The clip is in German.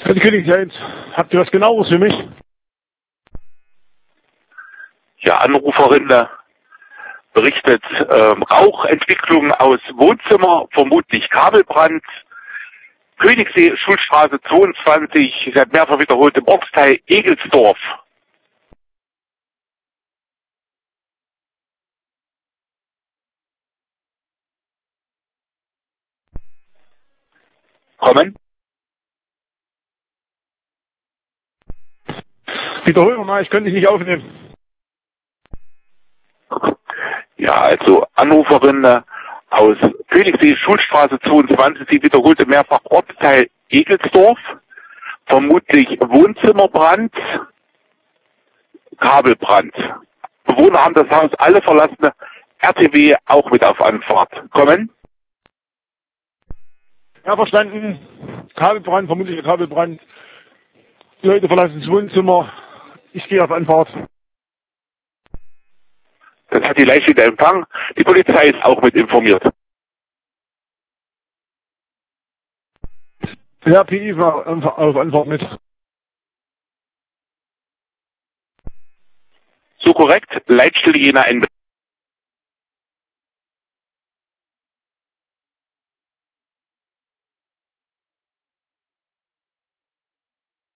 Herr Königshain, habt ihr was Genaues für mich? Ja, Anruferin berichtet Rauchentwicklung aus Wohnzimmer, vermutlich Kabelbrand. Königssee, Schulstraße 22, sie hat mehrfach wiederholt im Ortsteil Egelsdorf. Kommen? Wiederholen wir mal, ich könnte dich nicht aufnehmen. Ja, also Anruferin aus Königssee, Schulstraße 22, sie wiederholte mehrfach Ortsteil Egelsdorf, vermutlich Wohnzimmerbrand, Kabelbrand. Bewohner haben das Haus alle verlassen, RTW auch mit auf Anfahrt. Kommen? Ja, verstanden. Kabelbrand, vermutlicher Kabelbrand. Die Leute verlassen das Wohnzimmer. Ich gehe auf Anfahrt. Das hat die Leiche wieder empfangen. Die Polizei ist auch mit informiert. Ja, PI war auf Anfahrt mit. So korrekt, Leitstelle Jena Ende.